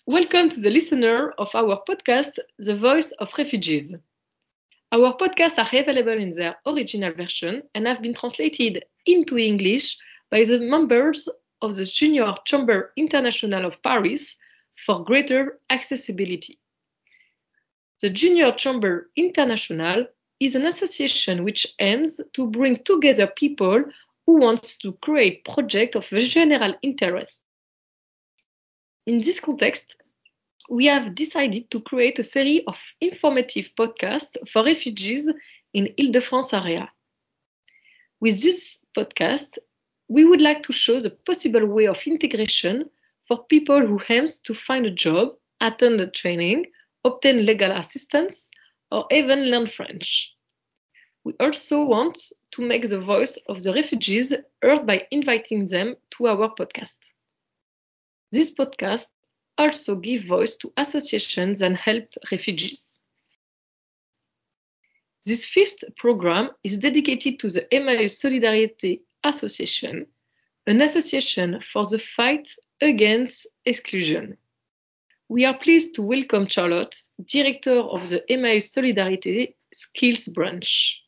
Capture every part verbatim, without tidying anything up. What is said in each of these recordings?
Welcome to the listener of our podcast, The Voice of Refugees. Our podcasts are available in their original version and have been translated into English by the members of the Junior Chamber International of Paris for greater accessibility. The Junior Chamber International is an association which aims to bring together people who want to create projects of general interest. In this context, we have decided to create a series of informative podcasts for refugees in Île-de-France area. With this podcast, we would like to show the possible way of integration for people who aim to find a job, attend a training, obtain legal assistance, or even learn French. We also want to make the voice of the refugees heard by inviting them to our podcast. This podcast also give voice to associations and help refugees. This fifth program is dedicated to the Emmaüs Solidarité Association, an association for the fight against exclusion. We are pleased to welcome Charlotte, Director of the Emmaüs Solidarité Skills Branch.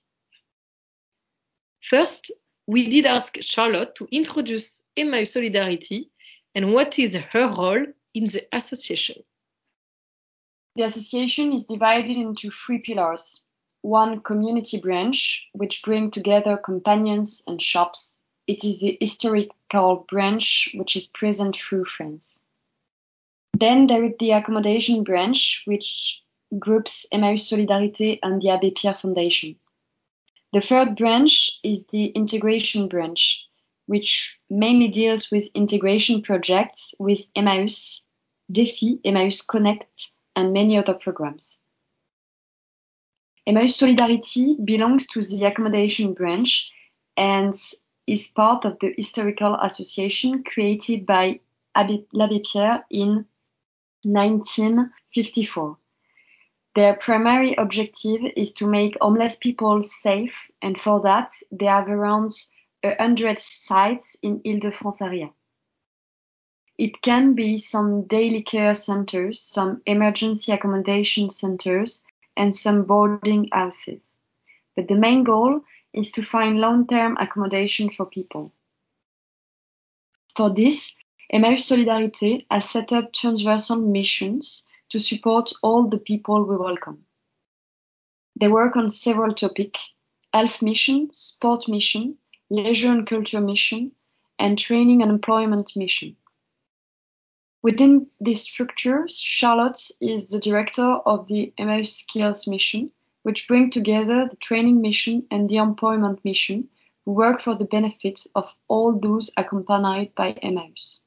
First, we did ask Charlotte to introduce Emmaüs Solidarité and what is her role in the association. The association is divided into three pillars. One community branch, which brings together companions and shops. It is the historical branch, which is present through France. Then there is the accommodation branch, which groups Emmaüs Solidarité and the Abbé Pierre Foundation. The third branch is the integration branch, which mainly deals with integration projects with Emmaüs, Défi, Emmaüs Connect, and many other programs. Emmaüs Solidarité belongs to the accommodation branch and is part of the historical association created by l'Abbé Pierre in nineteen fifty-four. Their primary objective is to make homeless people safe, and for that, they have around a hundred sites in Île-de-France area. It can be some daily care centers, some emergency accommodation centers, and some boarding houses. But the main goal is to find long-term accommodation for people. For this, Emmaüs Solidarité has set up transversal missions to support all the people we welcome. They work on several topics: health mission, sport mission, leisure and culture mission, and training and employment mission. Within this structure, Charlotte is the director of the Emmaüs Skills mission, which brings together the training mission and the employment mission, who work for the benefit of all those accompanied by Emmaüs.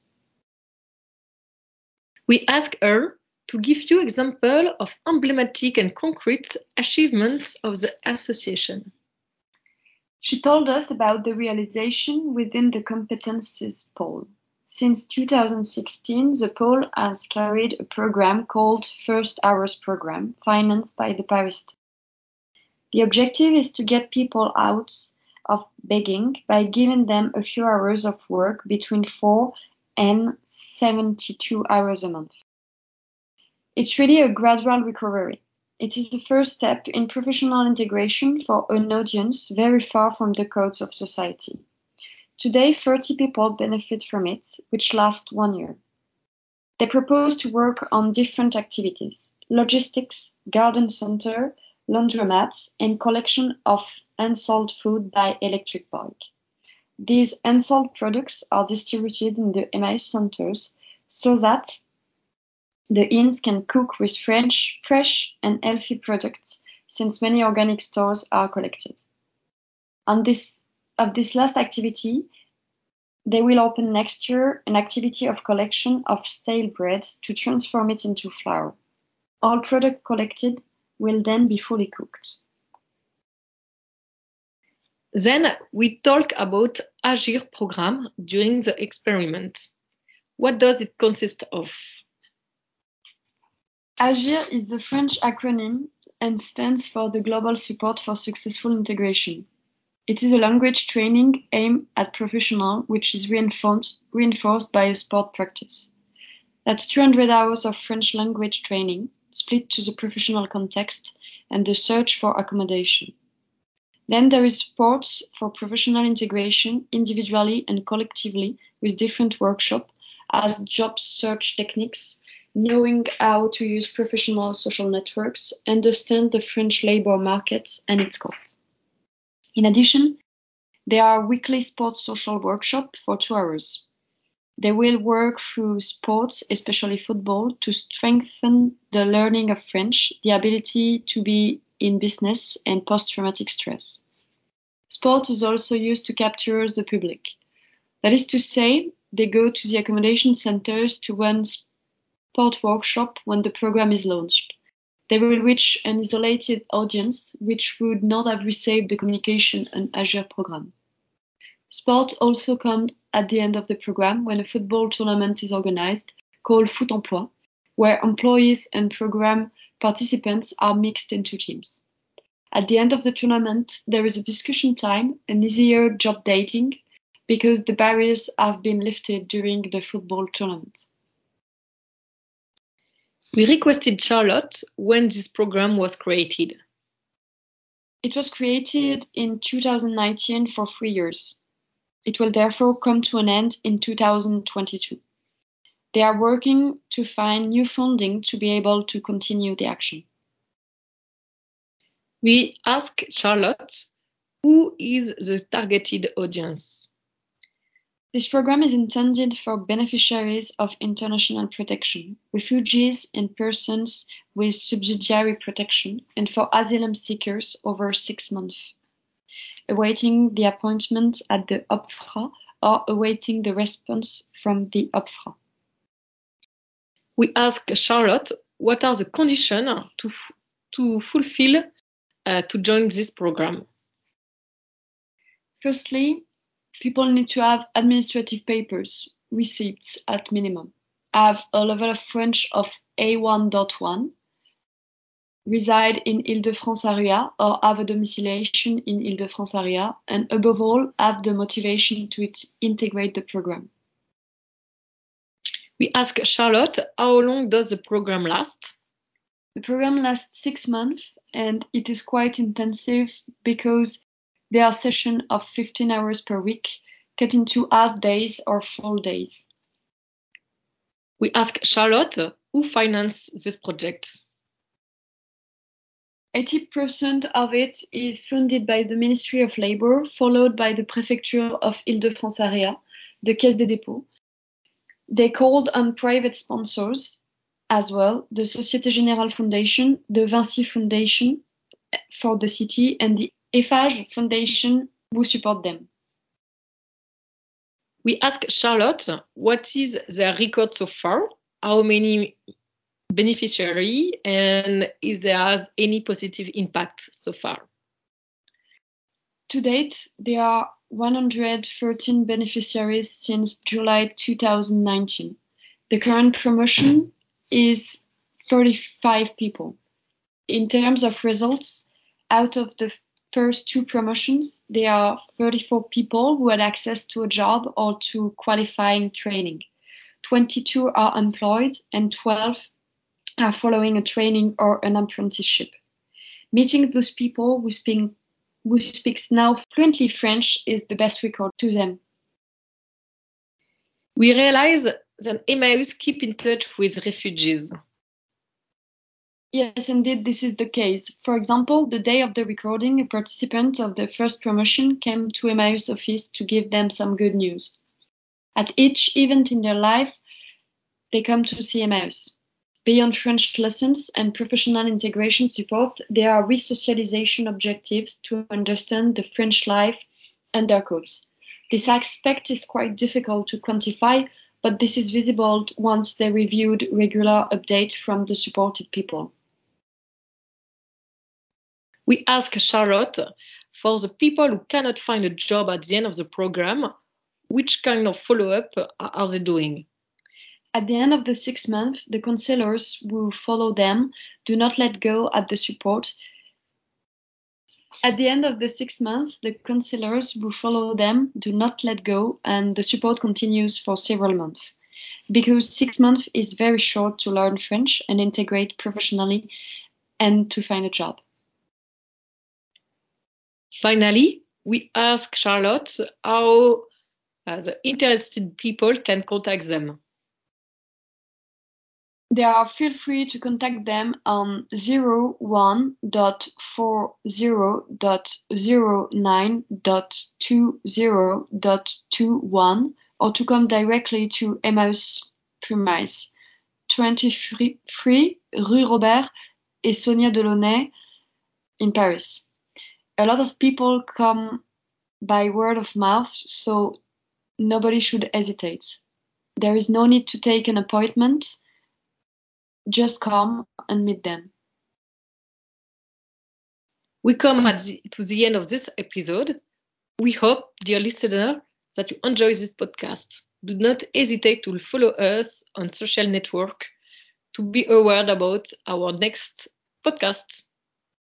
We ask her to give you examples of emblematic and concrete achievements of the association. She told us about the realization within the competencies pole. Since two thousand sixteen, the pole has carried a program called First Hours Program, financed by the Paris State. The objective is to get people out of begging by giving them a few hours of work between four and seventy-two hours a month. It's really a gradual recovery. It is the first step in professional integration for an audience very far from the codes of society. Today, thirty people benefit from it, which lasts one year. They propose to work on different activities: logistics, garden center, laundromats, and collection of unsold food by electric bike. These unsold products are distributed in the Emmaüs centers so that the inns can cook with French, fresh and healthy products, since many organic stores are collected. On this of this last activity, they will open next year an activity of collection of stale bread to transform it into flour. All product collected will then be fully cooked. Then we talk about Agir program during the experiment. What does it consist of? Agir is the French acronym and stands for the Global Support for Successful Integration. It is a language training aimed at professionals, which is reinforced, reinforced by a sport practice. That's two hundred hours of French language training, split to the professional context and the search for accommodation. Then there is support for professional integration individually and collectively with different workshops as job search techniques, knowing how to use professional social networks, understand the French labor markets and its codes. In addition, there are weekly sports social workshops for two hours. They will work through sports, especially football, to strengthen the learning of French, the ability to be in business, and post-traumatic stress. Sport is also used to capture the public. That is to say, they go to the accommodation centers to run sport workshop when the program is launched. They will reach an isolated audience which would not have received the communication and Azure program. Sport also comes at the end of the program when a football tournament is organized called Foot Emploi, where employees and program participants are mixed into teams. At the end of the tournament, there is a discussion time and easier job dating because the barriers have been lifted during the football tournament. We requested Charlotte when this program was created. It was created in two thousand nineteen for three years. It will therefore come to an end in two thousand twenty-two. They are working to find new funding to be able to continue the action. We asked Charlotte, who is the targeted audience? This program is intended for beneficiaries of international protection, refugees and persons with subsidiary protection, and for asylum seekers over six months, awaiting the appointment at the O P F R A or awaiting the response from the O P F R A. We asked Charlotte what are the conditions to, to fulfill uh, to join this program. Firstly, people need to have administrative papers, receipts at minimum, have a level of French of A one point one, reside in Île-de-France area or have a domiciliation in Île-de-France area, and above all, have the motivation to it, integrate the program. We asked Charlotte, how long does the program last? The program lasts six months and it is quite intensive because there are sessions of fifteen hours per week, cut into half days or full days. We asked Charlotte, who finances this project? eighty percent of it is funded by the Ministry of Labour, followed by the Prefecture of Île-de-France area, the Caisse des Dépôts. They called on private sponsors as well, the Société Générale Foundation, the Vinci Foundation for the city, and the Eiffage Foundation who support them. We asked Charlotte, what is their record so far? How many beneficiaries and if there has any positive impact so far? To date, there are one hundred thirteen beneficiaries since July two thousand nineteen. The current promotion is thirty-five people. In terms of results, out of the first two promotions, there are thirty-four people who had access to a job or to qualifying training. twenty-two are employed and twelve are following a training or an apprenticeship. Meeting those people who speak, who speaks now fluently French is the best record to them. We realize that Emmaüs keep in touch with refugees. Yes, indeed, this is the case. For example, the day of the recording, a participant of the first promotion came to Emmaüs office to give them some good news. At each event in their life, they come to see Emmaüs. Beyond French lessons and professional integration support, there are resocialization objectives to understand the French life and their codes. This aspect is quite difficult to quantify, but this is visible once they reviewed regular updates from the supported people. We ask Charlotte, for the people who cannot find a job at the end of the program, which kind of follow-up are they doing? At the end of the six months, the counselors who follow them do not let go at the support. At the end of the six months, the counselors who follow them do not let go and the support continues for several months. because six months is very short to learn French and integrate professionally and to find a job. Finally, we ask Charlotte how uh, the interested people can contact them. They are feel free to contact them on zero one dot forty dot zero nine dot twenty dot twenty-one or to come directly to Emmaus Premise, twenty-three Rue Robert et Sonia Delaunay in Paris. A lot of people come by word of mouth, so nobody should hesitate. There is no need to take an appointment. Just come and meet them. We come at the, to the end of this episode. We hope, dear listener, that you enjoy this podcast. Do not hesitate to follow us on social network to be aware about our next podcast.